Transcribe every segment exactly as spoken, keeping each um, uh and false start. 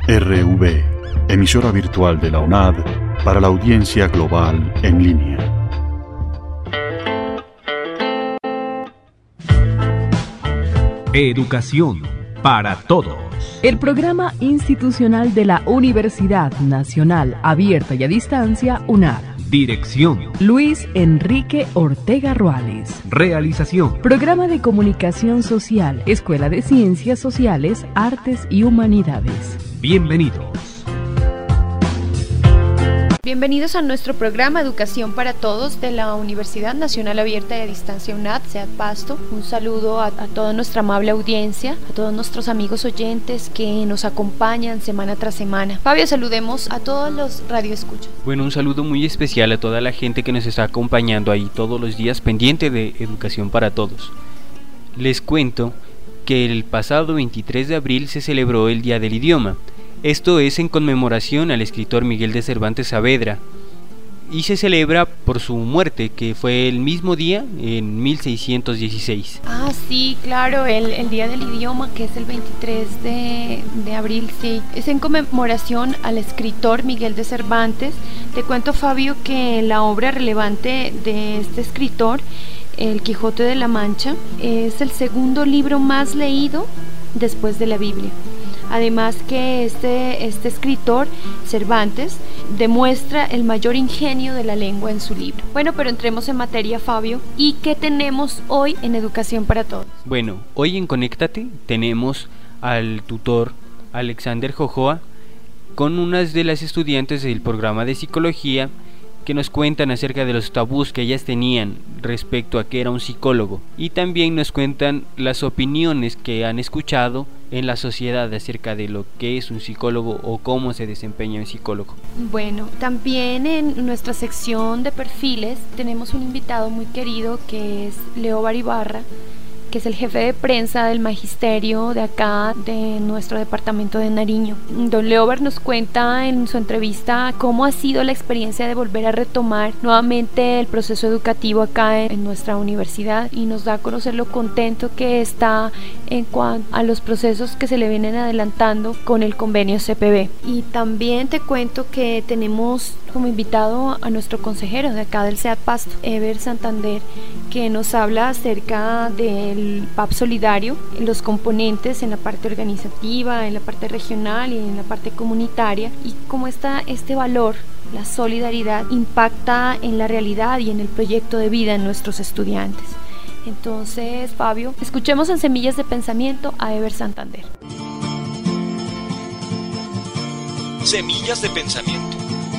R V, emisora virtual de la UNAD para la audiencia global en línea. Educación para todos. El programa institucional de la Universidad Nacional Abierta y a Distancia, UNAD. Dirección: Luis Enrique Ortega Ruales. Realización: Programa de Comunicación Social, Escuela de Ciencias Sociales, Artes y Humanidades. Bienvenidos. Bienvenidos a nuestro programa Educación para Todos de la Universidad Nacional Abierta y a Distancia UNAD, SEAD Pasto. Un saludo a, a toda nuestra amable audiencia, a todos nuestros amigos oyentes que nos acompañan semana tras semana. Fabio, saludemos a todos los radioescuchas. Bueno, un saludo muy especial a toda la gente que nos está acompañando ahí todos los días pendiente de Educación para Todos. Les cuento que el pasado veintitrés de abril se celebró el Día del Idioma. Esto es en conmemoración al escritor Miguel de Cervantes Saavedra y se celebra por su muerte, que fue el mismo día en mil seiscientos dieciséis. Ah, sí, claro, el, el Día del Idioma, que es el veintitrés de abril, sí. Es en conmemoración al escritor Miguel de Cervantes. Te cuento, Fabio, que la obra relevante de este escritor, El Quijote de la Mancha, es el segundo libro más leído después de la Biblia. Además que este, este escritor, Cervantes, demuestra el mayor ingenio de la lengua en su libro. Bueno, pero entremos en materia, Fabio. ¿Y qué tenemos hoy en Educación para Todos? Bueno, hoy en Conéctate tenemos al tutor Alexander Jojoa con unas de las estudiantes del programa de psicología que nos cuentan acerca de los tabús que ellas tenían respecto a qué era un psicólogo, y también nos cuentan las opiniones que han escuchado en la sociedad acerca de lo que es un psicólogo o cómo se desempeña un psicólogo. Bueno, también en nuestra sección de perfiles tenemos un invitado muy querido que es Leobar Ibarra, que es el jefe de prensa del magisterio de acá, de nuestro departamento de Nariño. Don Leobar nos cuenta en su entrevista cómo ha sido la experiencia de volver a retomar nuevamente el proceso educativo acá en, en nuestra universidad, y nos da a conocer lo contento que está en cuanto a los procesos que se le vienen adelantando con el convenio C P B. Y también te cuento que tenemos como invitado a nuestro consejero de acá del SEAD Pasto, Ever Santander, que nos habla acerca del P A P Solidario, los componentes en la parte organizativa, en la parte regional y en la parte comunitaria, y cómo está este valor, la solidaridad, impacta en la realidad y en el proyecto de vida de nuestros estudiantes. Entonces, Fabio, escuchemos en Semillas de Pensamiento a Ever Santander. Semillas de Pensamiento.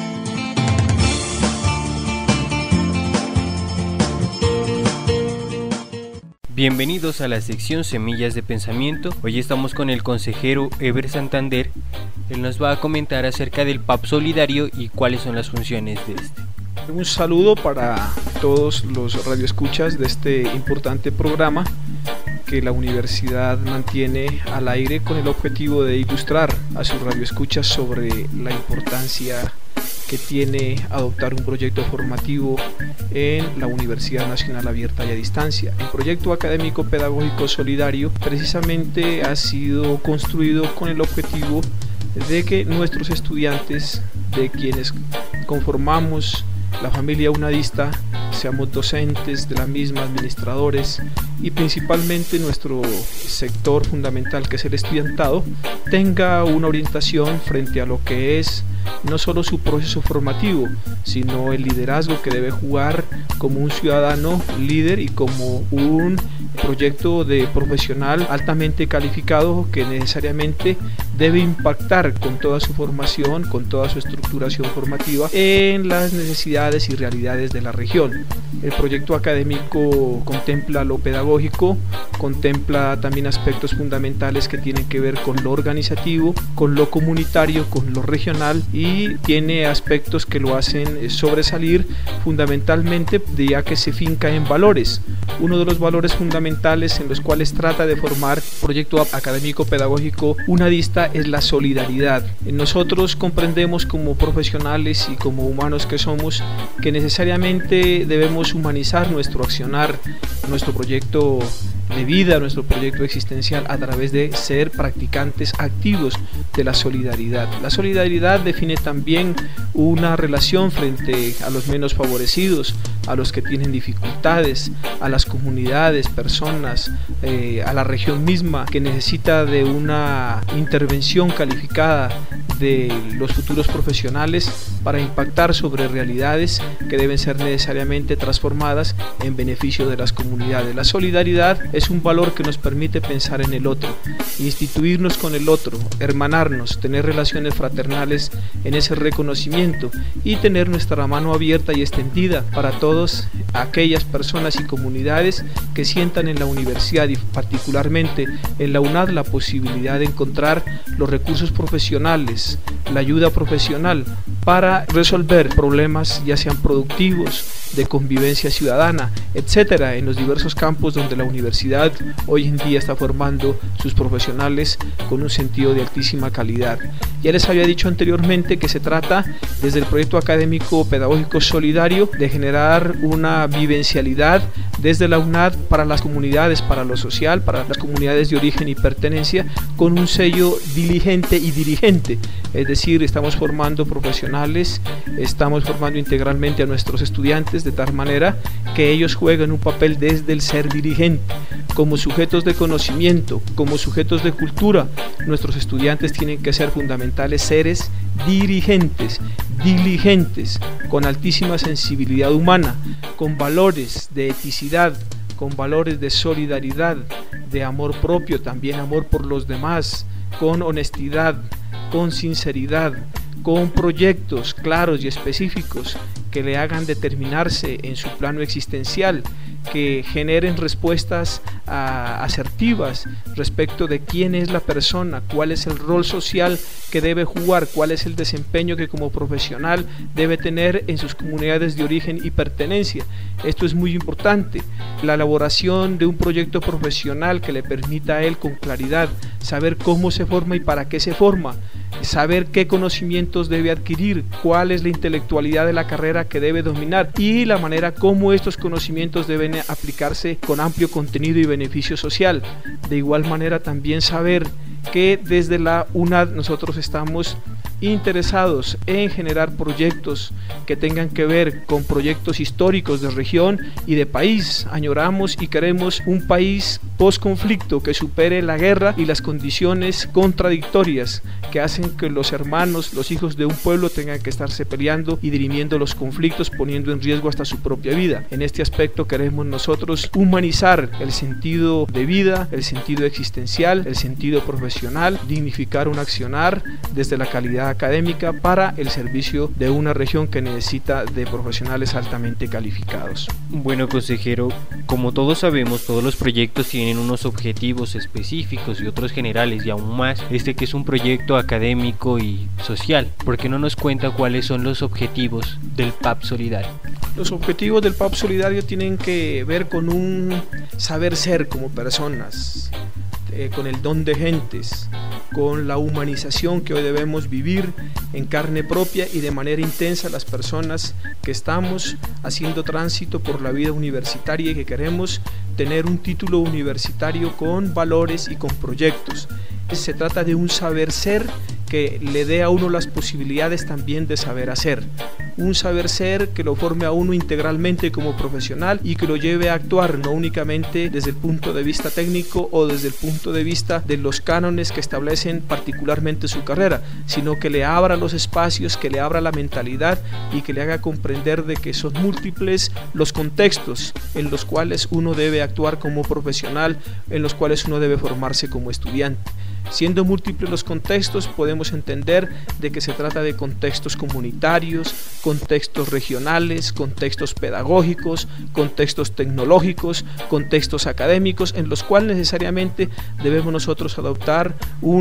Bienvenidos a la sección Semillas de Pensamiento. Hoy estamos con el consejero Ever Santander. Él nos va a comentar acerca del P A P Solidario y cuáles son las funciones de este. Un saludo para todos los radioescuchas de este importante programa que la universidad mantiene al aire con el objetivo de ilustrar a sus radioescuchas sobre la importancia que tiene adoptar un proyecto formativo en la Universidad Nacional Abierta y a Distancia. El proyecto académico pedagógico solidario precisamente ha sido construido con el objetivo de que nuestros estudiantes, de quienes conformamos la familia unadista, seamos docentes de la misma, administradores y principalmente nuestro sector fundamental, que es el estudiantado, tenga una orientación frente a lo que es no solo su proceso formativo, sino el liderazgo que debe jugar como un ciudadano líder y como un proyecto de profesional altamente calificado que necesariamente debe impactar con toda su formación, con toda su estructuración formativa en las necesidades y realidades de la región. El proyecto académico contempla lo pedagógico, contempla también aspectos fundamentales que tienen que ver con lo organizativo, con lo comunitario, con lo regional, y tiene aspectos que lo hacen sobresalir fundamentalmente ya que se finca en valores. Uno de los valores fundamentales en los cuales trata de formar proyecto académico pedagógico unadista es la solidaridad. Nosotros comprendemos como profesionales y como humanos que somos que necesariamente debemos humanizar nuestro accionar, nuestro proyecto de vida, nuestro proyecto existencial a través de ser practicantes activos de la solidaridad. La solidaridad define también una relación frente a los menos favorecidos, a los que tienen dificultades, a las comunidades, personas, eh, a la región misma que necesita de una intervención calificada de los futuros profesionales para impactar sobre realidades que deben ser necesariamente transformadas en beneficio de las comunidades. La solidaridad es un valor que nos permite pensar en el otro, instituirnos con el otro, hermanarnos, tener relaciones fraternales en ese reconocimiento y tener nuestra mano abierta y extendida para todas aquellas personas y comunidades que sientan en la universidad y particularmente en la UNAD la posibilidad de encontrar los recursos profesionales, la ayuda profesional para resolver problemas ya sean productivos, de convivencia ciudadana, etcétera, en los diversos campos donde la universidad hoy en día está formando sus profesionales con un sentido de altísima calidad. Ya les había dicho anteriormente que se trata, desde el proyecto académico pedagógico solidario, de generar una vivencialidad desde la UNAD para las comunidades, para lo social, para las comunidades de origen y pertenencia, con un sello diligente y dirigente, es decir, estamos formando profesionales, estamos formando integralmente a nuestros estudiantes de tal manera que ellos jueguen un papel desde el ser dirigente, como sujetos de conocimiento, como sujetos de cultura. Nuestros estudiantes tienen que ser fundamentales seres dirigentes, diligentes, con altísima sensibilidad humana, con valores de eticidad, con valores de solidaridad, de amor propio, también amor por los demás, con honestidad, con sinceridad, con proyectos claros y específicos que le hagan determinarse en su plano existencial, que generen respuestas uh, asertivas respecto de quién es la persona, cuál es el rol social que debe jugar, cuál es el desempeño que como profesional debe tener en sus comunidades de origen y pertenencia. Esto es muy importante, la elaboración de un proyecto profesional que le permita a él con claridad saber cómo se forma y para qué se forma, saber qué conocimientos debe adquirir, cuál es la intelectualidad de la carrera que debe dominar y la manera como estos conocimientos deben aplicarse con amplio contenido y beneficio social. De igual manera también saber que desde la UNAD nosotros estamos interesados en generar proyectos que tengan que ver con proyectos históricos de región y de país. Añoramos y queremos un país post-conflicto que supere la guerra y las condiciones contradictorias que hacen que los hermanos, los hijos de un pueblo tengan que estarse peleando y dirimiendo los conflictos, poniendo en riesgo hasta su propia vida. En este aspecto queremos nosotros humanizar el sentido de vida, el sentido existencial, el sentido profesional, dignificar un accionar desde la calidad académica para el servicio de una región que necesita de profesionales altamente calificados. Bueno, consejero, como todos sabemos, todos los proyectos tienen unos objetivos específicos y otros generales, y aún más este que es un proyecto académico y social. ¿Por qué no nos cuenta cuáles son los objetivos del P A P Solidario? Los objetivos del P A P Solidario tienen que ver con un saber ser como personas, eh, con el don de gentes, con la humanización que hoy debemos vivir en carne propia y de manera intensa las personas que estamos haciendo tránsito por la vida universitaria y que queremos tener un título universitario con valores y con proyectos. Se trata de un saber ser que le dé a uno las posibilidades también de saber hacer, un saber ser que lo forme a uno integralmente como profesional y que lo lleve a actuar no únicamente desde el punto de vista técnico o desde el punto de vista de los cánones que establecen particularmente su carrera, sino que le abra los espacios, que le abra la mentalidad y que le haga comprender de que son múltiples los contextos en los cuales uno debe actuar como profesional, en los cuales uno debe formarse como estudiante. Siendo múltiples los contextos, podemos entender de que se trata de contextos comunitarios, contextos regionales, contextos pedagógicos, contextos tecnológicos, contextos académicos, en los cuales necesariamente debemos nosotros adoptar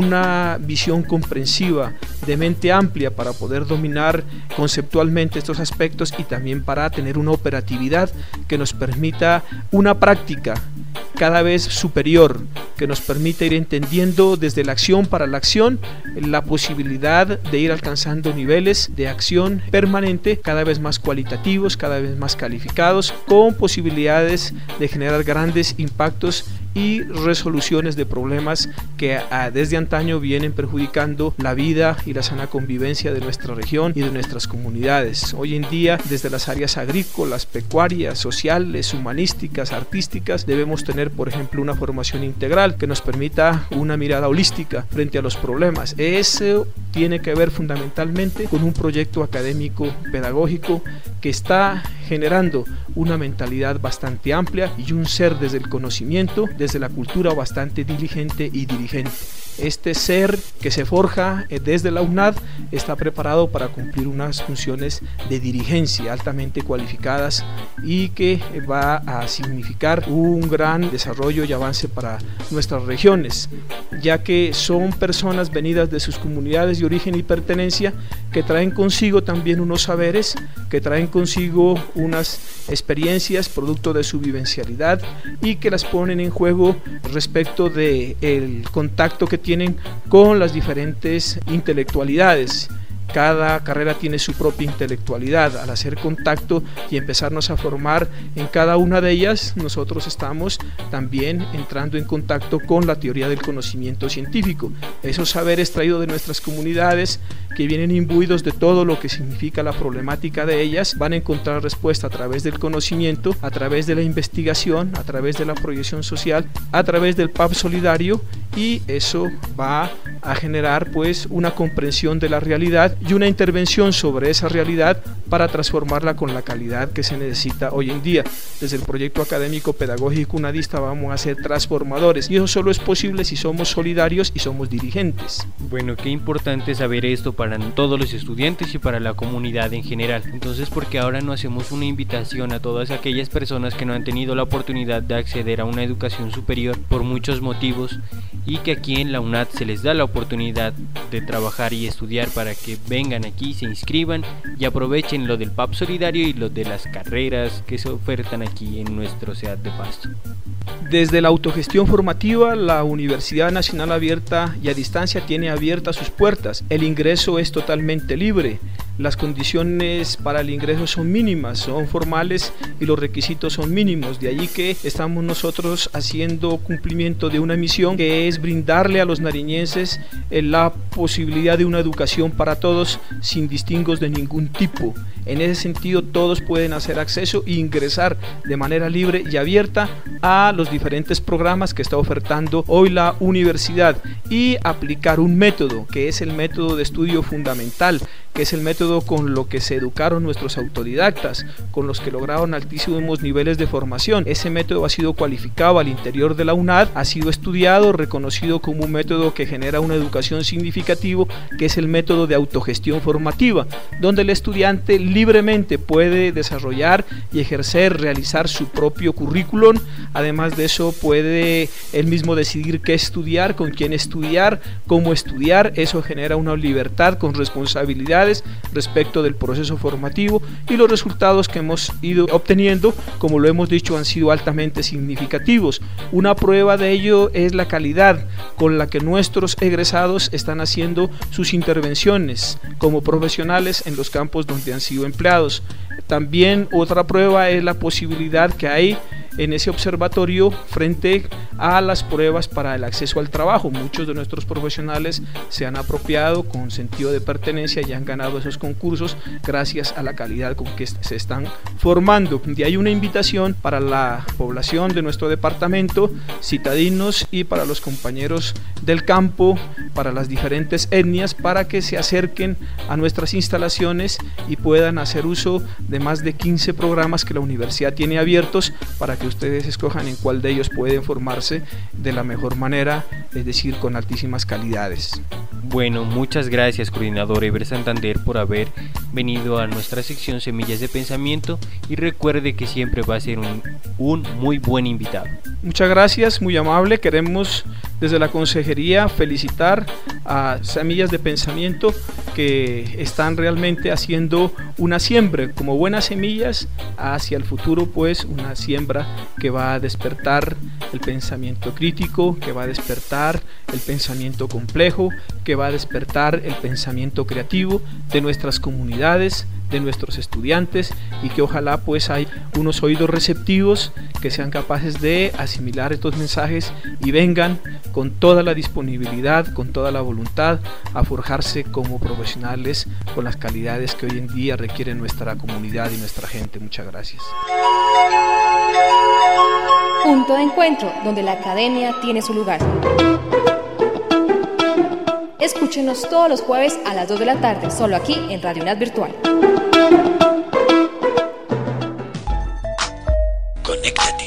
una visión comprensiva, de mente amplia, para poder dominar conceptualmente estos aspectos y también para tener una operatividad que nos permita una práctica cada vez superior, que nos permita ir entendiendo desde la acción para la acción la posibilidad de ir alcanzando niveles de acción permanente cada vez más cualitativos, cada vez más calificados, con posibilidades de generar grandes impactos y resoluciones de problemas que a, desde antaño vienen perjudicando la vida y la sana convivencia de nuestra región y de nuestras comunidades. Hoy en día, desde las áreas agrícolas, pecuarias, sociales, humanísticas, artísticas, debemos tener, por ejemplo, una formación integral que nos permita una mirada holística frente a los problemas. Eso tiene que ver fundamentalmente con un proyecto académico pedagógico que está generando una mentalidad bastante amplia y un ser desde el conocimiento, desde la cultura bastante diligente y dirigente. Este ser que se forja desde la UNAD está preparado para cumplir unas funciones de dirigencia altamente cualificadas y que va a significar un gran desarrollo y avance para nuestras regiones, ya que son personas venidas de sus comunidades de origen y pertenencia que traen consigo también unos saberes, que traen consigo unas experiencias producto de su vivencialidad y que las ponen en juego respecto del contacto que tienen con las diferentes intelectualidades. Cada carrera tiene su propia intelectualidad. Al hacer contacto y empezarnos a formar en cada una de ellas, nosotros estamos también entrando en contacto con la teoría del conocimiento científico. Esos saberes traídos de nuestras comunidades, que vienen imbuidos de todo lo que significa la problemática de ellas, van a encontrar respuesta a través del conocimiento, a través de la investigación, a través de la proyección social, a través del P A B solidario, y eso va a generar pues una comprensión de la realidad y una intervención sobre esa realidad para transformarla con la calidad que se necesita hoy en día. Desde el proyecto académico pedagógico unadista vamos a ser transformadores, y eso solo es posible si somos solidarios y somos dirigentes. Bueno, qué importante saber esto para todos los estudiantes y para la comunidad en general. Entonces, ¿por qué ahora no hacemos una invitación a todas aquellas personas que no han tenido la oportunidad de acceder a una educación superior por muchos motivos, y que aquí en la UNAD se les da la oportunidad de trabajar y estudiar, para que vengan aquí, se inscriban y aprovechen lo del P A B solidario y lo de las carreras que se ofertan aquí en nuestro C E A T de Pasto? Desde la autogestión formativa, la Universidad Nacional Abierta y a Distancia tiene abiertas sus puertas. El ingreso es totalmente libre. Las condiciones para el ingreso son mínimas, son formales y los requisitos son mínimos. De allí que estamos nosotros haciendo cumplimiento de una misión, que es brindarle a los nariñenses la posibilidad de una educación para todos sin distingos de ningún tipo. En ese sentido, todos pueden hacer acceso e ingresar de manera libre y abierta a los diferentes programas que está ofertando hoy la universidad, y aplicar un método que es el método de estudio fundamental, que es el método con lo que se educaron nuestros autodidactas, con los que lograron altísimos niveles de formación. Ese método ha sido cualificado al interior de la UNAD, ha sido estudiado, reconocido como un método que genera una educación significativa, que es el método de autogestión formativa, donde el estudiante libremente puede desarrollar y ejercer, realizar su propio currículum. Además de eso, puede él mismo decidir qué estudiar, con quién estudiar, cómo estudiar. Eso genera una libertad con responsabilidades respecto del proceso formativo, y los resultados que hemos ido obteniendo, como lo hemos dicho, han sido altamente significativos. Una prueba de ello es la calidad con la que nuestros egresados están haciendo sus intervenciones como profesionales en los campos donde han sido empleados. También otra prueba es la posibilidad que hay en ese observatorio frente a las pruebas para el acceso al trabajo. Muchos de nuestros profesionales se han apropiado con sentido de pertenencia y han ganado esos concursos gracias a la calidad con que se están formando. De ahí una invitación para la población de nuestro departamento, citadinos, y para los compañeros del campo, para las diferentes etnias, para que se acerquen a nuestras instalaciones y puedan hacer uso de más de quince programas que la universidad tiene abiertos, para que ustedes escojan en cuál de ellos pueden formarse de la mejor manera, es decir, con altísimas calidades. Bueno, muchas gracias, coordinador Eber Santander, por haber venido a nuestra sección Semillas de Pensamiento, y recuerde que siempre va a ser un, un muy buen invitado. Muchas gracias, muy amable. Queremos desde la consejería felicitar a Semillas de Pensamiento, que están realmente haciendo una siembra como buenas semillas hacia el futuro, pues una siembra que va a despertar el pensamiento crítico, que va a despertar el pensamiento complejo, que va a despertar el pensamiento creativo de nuestras comunidades, de nuestros estudiantes y que ojalá pues hay unos oídos receptivos que sean capaces de asimilar estos mensajes y vengan con toda la disponibilidad, con toda la voluntad a forjarse como profesionales con las calidades que hoy en día requiere nuestra comunidad y nuestra gente. Muchas gracias. Punto de encuentro, donde la academia tiene su lugar. Escúchenos todos los jueves a las dos de la tarde, solo aquí en Radio UNAD Virtual. Conéctate.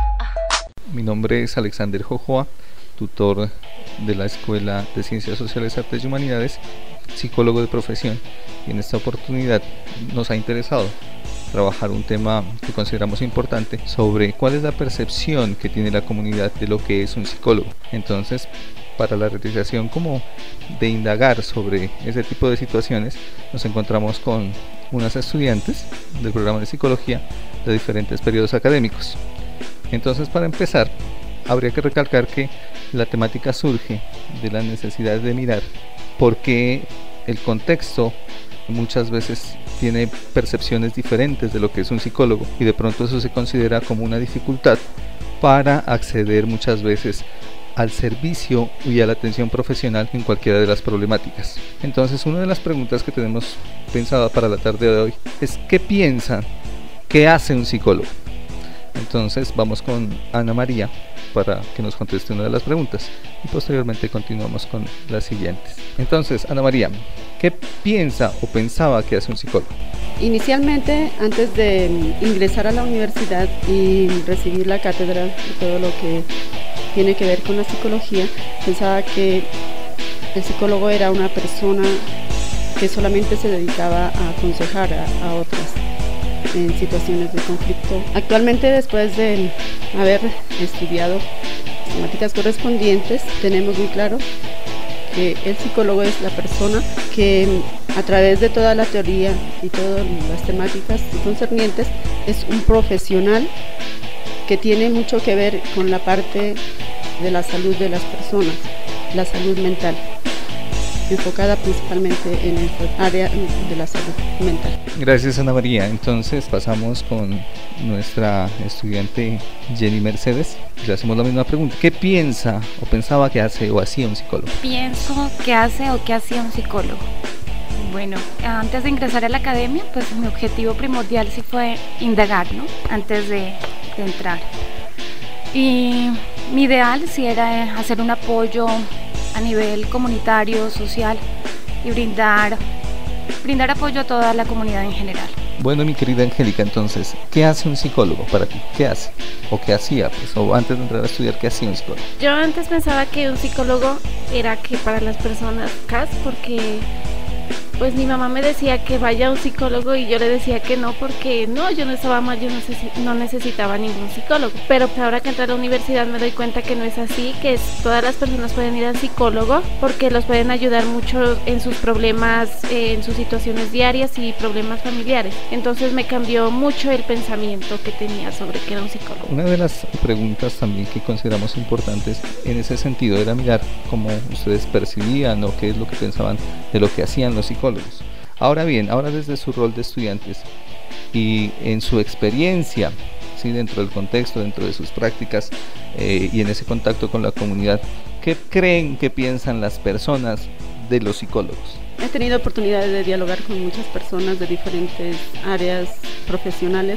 Mi nombre es Alexander Jojoa, tutor de la Escuela de Ciencias Sociales, Artes y Humanidades, psicólogo de profesión, y en esta oportunidad nos ha interesado trabajar un tema que consideramos importante sobre cuál es la percepción que tiene la comunidad de lo que es un psicólogo. Entonces, para la realización como de indagar sobre ese tipo de situaciones, nos encontramos con unas estudiantes del programa de psicología de diferentes periodos académicos. Entonces, para empezar, habría que recalcar que la temática surge de la necesidad de mirar por qué el contexto muchas veces tiene percepciones diferentes de lo que es un psicólogo, y de pronto eso se considera como una dificultad para acceder muchas veces al servicio y a la atención profesional en cualquiera de las problemáticas. Entonces, una de las preguntas que tenemos pensada para la tarde de hoy es ¿qué piensan que hace un psicólogo? Entonces vamos con Ana María para que nos conteste una de las preguntas y posteriormente continuamos con las siguientes. Entonces, Ana María, ¿qué piensa o pensaba que hace un psicólogo? Inicialmente, antes de ingresar a la universidad y recibir la cátedra de todo lo que tiene que ver con la psicología, pensaba que el psicólogo era una persona que solamente se dedicaba a aconsejar a, a otras en situaciones de conflicto. Actualmente, después de haber estudiado las temáticas correspondientes, tenemos muy claro que el psicólogo es la persona que a través de toda la teoría y todas las temáticas concernientes es un profesional que tiene mucho que ver con la parte de la salud de las personas, la salud mental, enfocada principalmente en el área de la salud mental. Gracias, Ana María. Entonces pasamos con nuestra estudiante Jenny Mercedes. Le hacemos la misma pregunta. ¿Qué piensa o pensaba que hace o hacía un psicólogo? Pienso que hace o que hacía un psicólogo. Bueno, antes de ingresar a la academia, pues mi objetivo primordial sí fue indagar, ¿no? Antes de, de entrar. Y mi ideal sí era hacer un apoyo a nivel comunitario, social y brindar, brindar apoyo a toda la comunidad en general. Bueno, mi querida Angélica, entonces, ¿qué hace un psicólogo para ti? ¿Qué hace? ¿O qué hacía? Pues, o antes de entrar a estudiar, ¿qué hacía un psicólogo? Yo antes pensaba que un psicólogo era que para las personas C A S, porque pues mi mamá me decía que vaya a un psicólogo y yo le decía que no, porque no, yo no estaba mal, yo no, necesi- no necesitaba ningún psicólogo. Pero ahora que entré a la universidad me doy cuenta que no es así, que es, todas las personas pueden ir al psicólogo porque los pueden ayudar mucho en sus problemas, eh, en sus situaciones diarias y problemas familiares. Entonces me cambió mucho el pensamiento que tenía sobre que era un psicólogo. Una de las preguntas también que consideramos importantes en ese sentido era mirar cómo ustedes percibían o qué es lo que pensaban de lo que hacían los psicólogos. Ahora bien, ahora desde su rol de estudiantes y en su experiencia, ¿sí? Dentro del contexto, dentro de sus prácticas eh, y en ese contacto con la comunidad, ¿qué creen que piensan las personas de los psicólogos? He tenido oportunidades de dialogar con muchas personas de diferentes áreas profesionales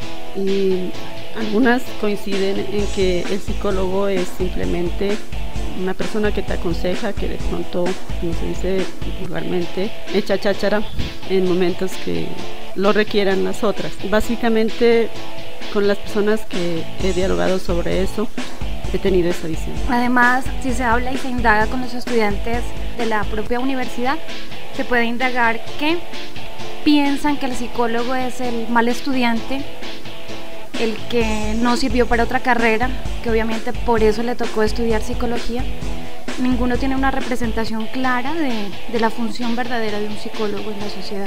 y algunas coinciden en que el psicólogo es simplemente una persona que te aconseja, que de pronto, como se dice vulgarmente, echa cháchara en momentos que lo requieran las otras. Básicamente, con las personas que he dialogado sobre eso, he tenido esa visión. Además, si se habla y se indaga con los estudiantes de la propia universidad, se puede indagar que piensan que el psicólogo es el mal estudiante, el que no sirvió para otra carrera, que obviamente por eso le tocó estudiar psicología. Ninguno tiene una representación clara de, de la función verdadera de un psicólogo en la sociedad.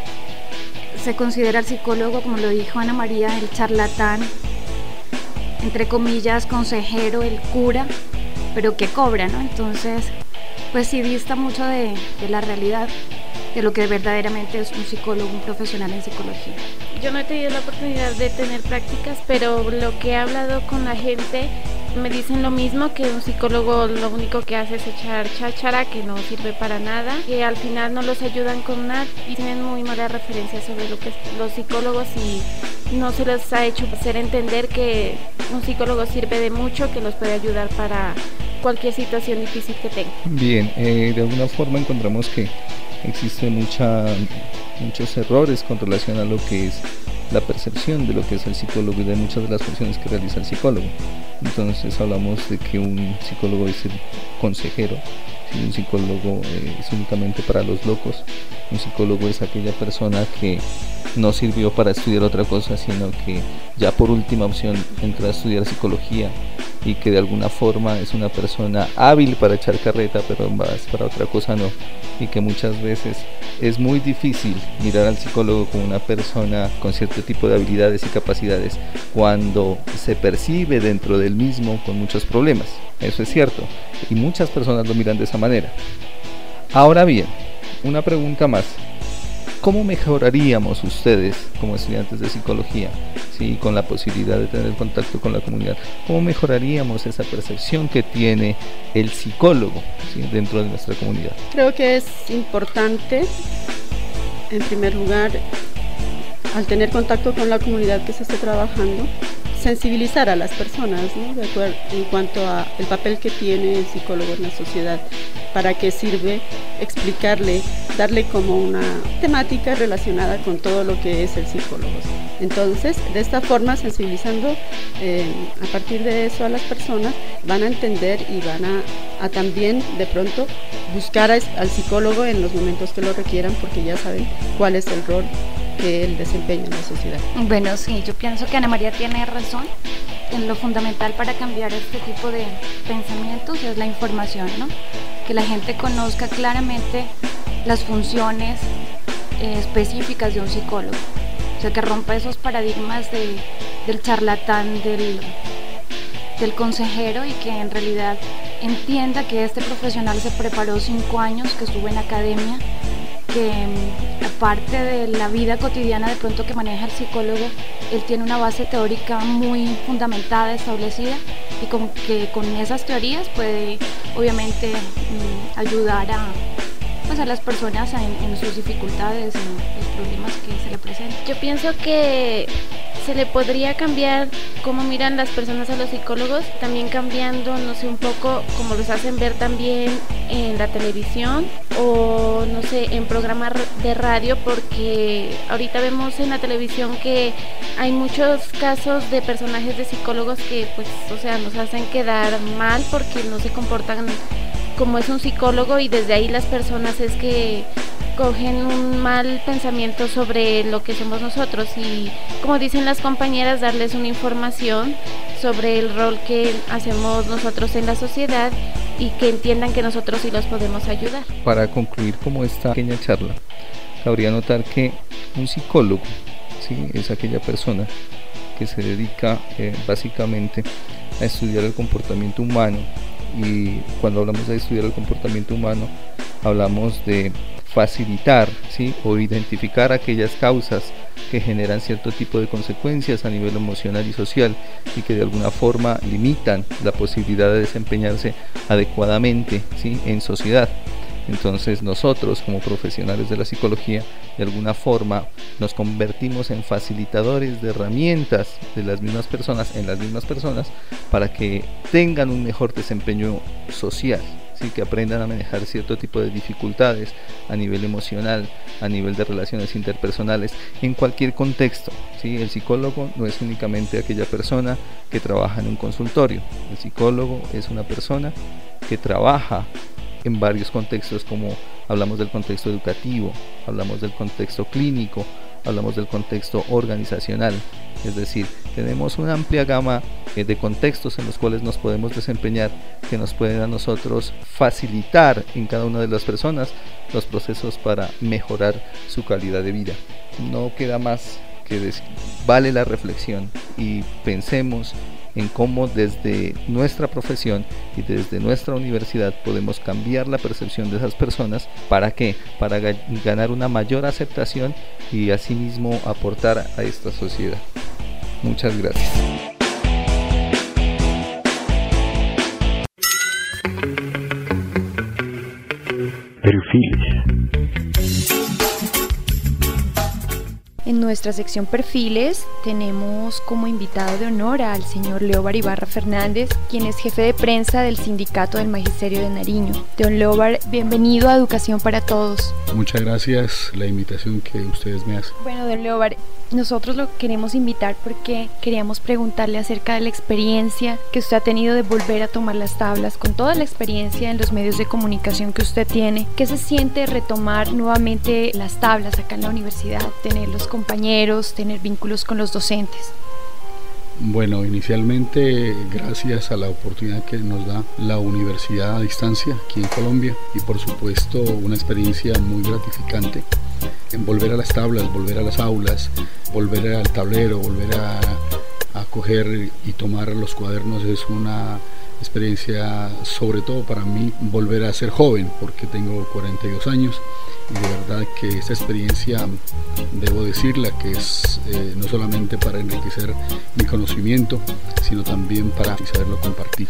Se considera al psicólogo, como lo dijo Ana María, el charlatán, entre comillas, consejero, el cura, pero que cobra, ¿no? Entonces, pues sí dista mucho de, de la realidad. de lo que verdaderamente es un psicólogo, un profesional en psicología. Yo no he tenido la oportunidad de tener prácticas, pero lo que he hablado con la gente me dicen lo mismo, que un psicólogo lo único que hace es echar cháchara, que no sirve para nada, que al final no los ayudan con nada y tienen muy malas referencias sobre lo que es los psicólogos y no se les ha hecho hacer entender que un psicólogo sirve de mucho, que los puede ayudar para cualquier situación difícil que tengan. Bien, eh, de alguna forma encontramos que existen mucha, muchos errores con relación a lo que es la percepción de lo que es el psicólogo y de muchas de las funciones que realiza el psicólogo. Entonces hablamos de que un psicólogo es el consejero, si un psicólogo eh, es únicamente para los locos, un psicólogo es aquella persona que no sirvió para estudiar otra cosa, sino que ya por última opción entró a estudiar psicología y que de alguna forma es una persona hábil para echar carreta, pero más para otra cosa no, y que muchas veces es muy difícil mirar al psicólogo como una persona con cierto tipo de habilidades y capacidades cuando se percibe dentro del mismo con muchos problemas. Eso es cierto, y muchas personas lo miran de esa manera. Ahora bien, una pregunta más: ¿cómo mejoraríamos ustedes como estudiantes de psicología, sí, con la posibilidad de tener contacto con la comunidad? ¿Cómo mejoraríamos esa percepción que tiene el psicólogo, sí, dentro de nuestra comunidad? Creo que es importante, en primer lugar, al tener contacto con la comunidad que se esté trabajando, sensibilizar a las personas, ¿no? De acuerdo, en cuanto a el papel que tiene el psicólogo en la sociedad, para qué sirve, explicarle, darle como una temática relacionada con todo lo que es el psicólogo. Entonces, de esta forma, sensibilizando eh, a partir de eso a las personas, van a entender y van a, a también de pronto buscar a, al psicólogo en los momentos que lo requieran, porque ya saben cuál es el rol que él desempeña en la sociedad. Bueno, sí, yo pienso que Ana María tiene razón. En lo fundamental para cambiar este tipo de pensamientos es la información, ¿no? Que la gente conozca claramente las funciones eh, específicas de un psicólogo. O sea, que rompa esos paradigmas de, del charlatán, del, del consejero, y que en realidad entienda que este profesional se preparó cinco años, que estuvo en academia, que aparte de la vida cotidiana de pronto que maneja el psicólogo, él tiene una base teórica muy fundamentada, establecida, y con que con esas teorías puede obviamente mm, ayudar a, pues, a las personas en, en sus dificultades, en los problemas que se le presentan. Yo pienso que se le podría cambiar cómo miran las personas a los psicólogos, también cambiando, no sé, un poco como los hacen ver también en la televisión o no sé, en programas de radio, porque ahorita vemos en la televisión que hay muchos casos de personajes de psicólogos que pues, o sea, nos hacen quedar mal porque no se comportan como es un psicólogo, y desde ahí las personas es que cogen un mal pensamiento sobre lo que somos nosotros, y como dicen las compañeras, darles una información sobre el rol que hacemos nosotros en la sociedad y que entiendan que nosotros sí los podemos ayudar. Para concluir como esta pequeña charla, cabría notar que un psicólogo, ¿sí?, es aquella persona que se dedica eh, básicamente a estudiar el comportamiento humano, y cuando hablamos de estudiar el comportamiento humano hablamos de facilitar, ¿sí?, o identificar aquellas causas que generan cierto tipo de consecuencias a nivel emocional y social, y que de alguna forma limitan la posibilidad de desempeñarse adecuadamente, ¿sí?, en sociedad. Entonces nosotros como profesionales de la psicología de alguna forma nos convertimos en facilitadores de herramientas de las mismas personas en las mismas personas para que tengan un mejor desempeño social, ¿sí?, que aprendan a manejar cierto tipo de dificultades a nivel emocional, a nivel de relaciones interpersonales, en cualquier contexto, ¿sí? El psicólogo no es únicamente aquella persona que trabaja en un consultorio. El psicólogo es una persona que trabaja en varios contextos, como hablamos del contexto educativo, hablamos del contexto clínico, hablamos del contexto organizacional. Es decir, tenemos una amplia gama eh, de contextos en los cuales nos podemos desempeñar, que nos pueden a nosotros facilitar en cada una de las personas los procesos para mejorar su calidad de vida. No queda más que decir, vale la reflexión y pensemos en cómo desde nuestra profesión y desde nuestra universidad podemos cambiar la percepción de esas personas. ¿Para qué? Para ga- ganar una mayor aceptación y asimismo aportar a esta sociedad. Muchas gracias. Perfiles. En nuestra sección Perfiles tenemos como invitado de honor al señor Leobar Ibarra Fernández, quien es jefe de prensa del Sindicato del Magisterio de Nariño. Don Leobar, bienvenido a Educación para Todos. Muchas gracias la invitación que ustedes me hacen. Bueno, don Leobar, nosotros lo queremos invitar porque queríamos preguntarle acerca de la experiencia que usted ha tenido de volver a tomar las tablas, con toda la experiencia en los medios de comunicación que usted tiene. ¿Qué se siente retomar nuevamente las tablas acá en la universidad, tener los compañeros, tener vínculos con los docentes? Bueno, inicialmente gracias a la oportunidad que nos da la universidad a distancia aquí en Colombia y por supuesto una experiencia muy gratificante en volver a las tablas, volver a las aulas, volver al tablero, volver a, a coger y tomar los cuadernos. Es una experiencia, sobre todo para mí, volver a ser joven, porque tengo cuarenta y dos años y de verdad que esta experiencia, debo decirla, que es eh, no solamente para enriquecer mi conocimiento, sino también para saberlo compartir.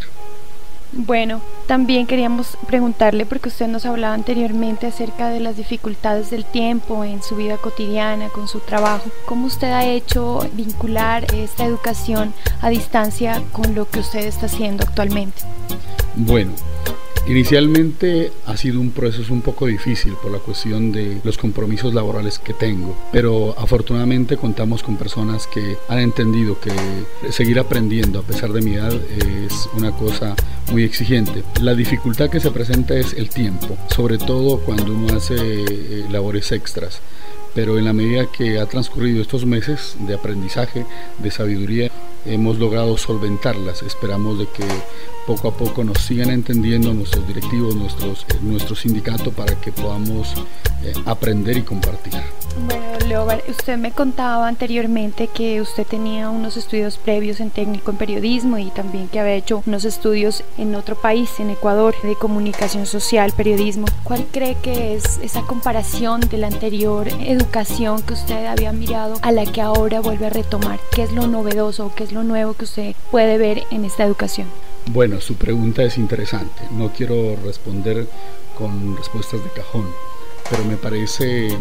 Bueno, también queríamos preguntarle, porque usted nos hablaba anteriormente acerca de las dificultades del tiempo en su vida cotidiana, con su trabajo. ¿Cómo usted ha hecho vincular esta educación a distancia con lo que usted está haciendo actualmente? Bueno, inicialmente ha sido un proceso un poco difícil por la cuestión de los compromisos laborales que tengo, pero afortunadamente contamos con personas que han entendido que seguir aprendiendo a pesar de mi edad es una cosa muy exigente. La dificultad que se presenta es el tiempo, sobre todo cuando uno hace eh, labores extras, pero en la medida que ha transcurrido estos meses de aprendizaje, de sabiduría, hemos logrado solventarlas. Esperamos de que poco a poco nos sigan entendiendo nuestros directivos, nuestros, eh, nuestro sindicato, para que podamos eh, aprender y compartir. Bueno, Leobar, usted me contaba anteriormente que usted tenía unos estudios previos en técnico en periodismo y también que había hecho unos estudios en otro país, en Ecuador, de comunicación social, periodismo. ¿Cuál cree que es esa comparación de la anterior educación que usted había mirado a la que ahora vuelve a retomar? ¿Qué es lo novedoso, qué es lo nuevo que usted puede ver en esta educación? Bueno, su pregunta es interesante. No quiero responder con respuestas de cajón, pero me parece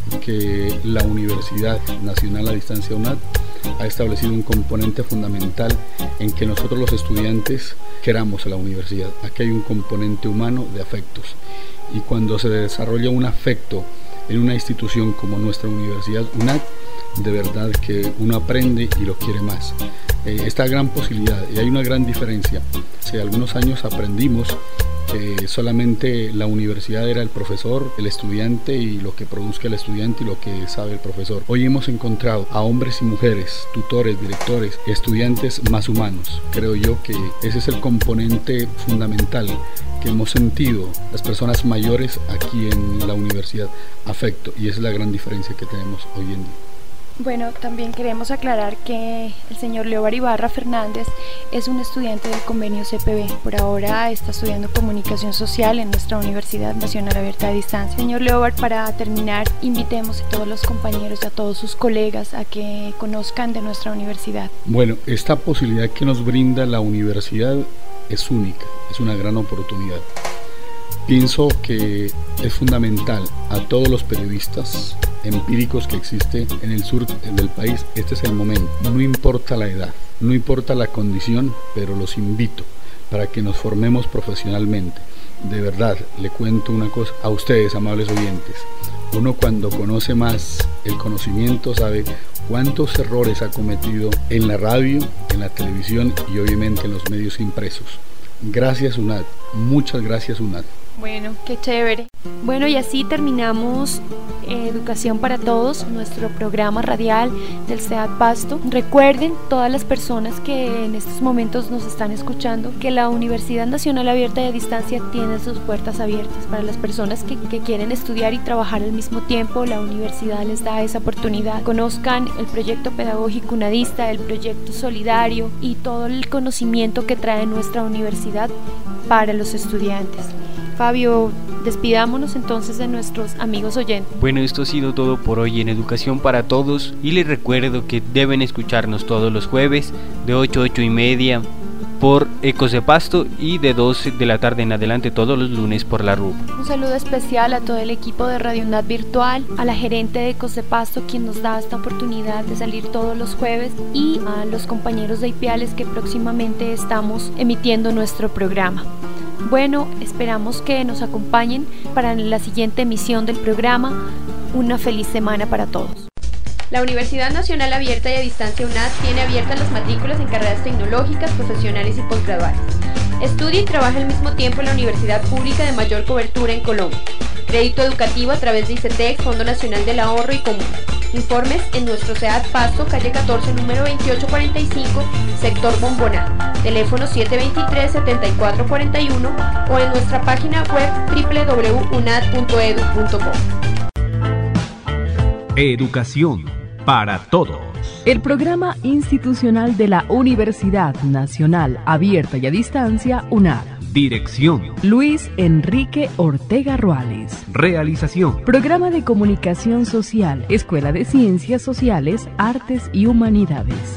que la Universidad Nacional a Distancia UNAD ha establecido un componente fundamental en que nosotros los estudiantes queramos a la universidad. Aquí hay un componente humano de afectos, y cuando se desarrolla un afecto en una institución como nuestra Universidad UNAD, de verdad que uno aprende y lo quiere más. Eh, esta gran posibilidad, y hay una gran diferencia. Hace algunos años aprendimos que solamente la universidad era el profesor, el estudiante y lo que produzca el estudiante y lo que sabe el profesor. Hoy hemos encontrado a hombres y mujeres, tutores, directores, estudiantes más humanos. Creo yo que ese es el componente fundamental que hemos sentido las personas mayores aquí en la universidad, afecto, y esa es la gran diferencia que tenemos hoy en día. Bueno, también queremos aclarar que el señor Leobar Ibarra Fernández es un estudiante del convenio C P B. Por ahora está estudiando comunicación social en nuestra Universidad Nacional Abierta de Distancia. Señor Leobar, para terminar, invitemos a todos los compañeros y a todos sus colegas a que conozcan de nuestra universidad. Bueno, esta posibilidad que nos brinda la universidad es única, es una gran oportunidad. Pienso que es fundamental a todos los periodistas empíricos que existen en el sur del país. Este es el momento, no importa la edad, no importa la condición, pero los invito para que nos formemos profesionalmente. De verdad, le cuento una cosa a ustedes, amables oyentes. Uno cuando conoce más el conocimiento sabe cuántos errores ha cometido en la radio, en la televisión y obviamente en los medios impresos. Gracias UNAD, muchas gracias UNAD. Bueno, qué chévere. Bueno, y así terminamos eh, Educación para Todos, nuestro programa radial del SEAD Pasto. Recuerden, todas las personas que en estos momentos nos están escuchando, que la Universidad Nacional Abierta y a Distancia tiene sus puertas abiertas para las personas que, que quieren estudiar y trabajar al mismo tiempo. La universidad les da esa oportunidad. Conozcan el proyecto pedagógico UNADista, el proyecto solidario y todo el conocimiento que trae nuestra universidad para los estudiantes. Fabio, despidámonos entonces de nuestros amigos oyentes. Bueno, esto ha sido todo por hoy en Educación para Todos y les recuerdo que deben escucharnos todos los jueves de ocho a ocho y media por Ecos de Pasto y de doce de la tarde en adelante todos los lunes por la R U B. Un saludo especial a todo el equipo de Radio UNAD Virtual, a la gerente de Ecos de Pasto quien nos da esta oportunidad de salir todos los jueves y a los compañeros de Ipiales que próximamente estamos emitiendo nuestro programa. Bueno, esperamos que nos acompañen para la siguiente emisión del programa. Una feliz semana para todos. La Universidad Nacional Abierta y a Distancia UNAD tiene abiertas las matrículas en carreras tecnológicas, profesionales y posgraduales. Estudia y trabaja al mismo tiempo en la universidad pública de mayor cobertura en Colombia. Crédito educativo a través de ICETEX, Fondo Nacional del Ahorro y Común. Informes en nuestro SEAD Pasto, calle catorce, número veintiocho cuarenta y cinco, sector Bomboná. Teléfono siete dos tres, siete cuatro cuatro uno o en nuestra página web doble u doble u doble u punto unad punto edu punto co. Educación para todos. El programa institucional de la Universidad Nacional Abierta y a Distancia UNAD. Dirección: Luis Enrique Ortega Ruales. Realización: Programa de Comunicación Social, Escuela de Ciencias Sociales, Artes y Humanidades.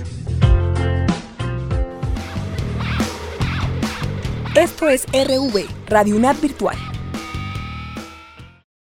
Esto es R V, Radio UNAD Virtual.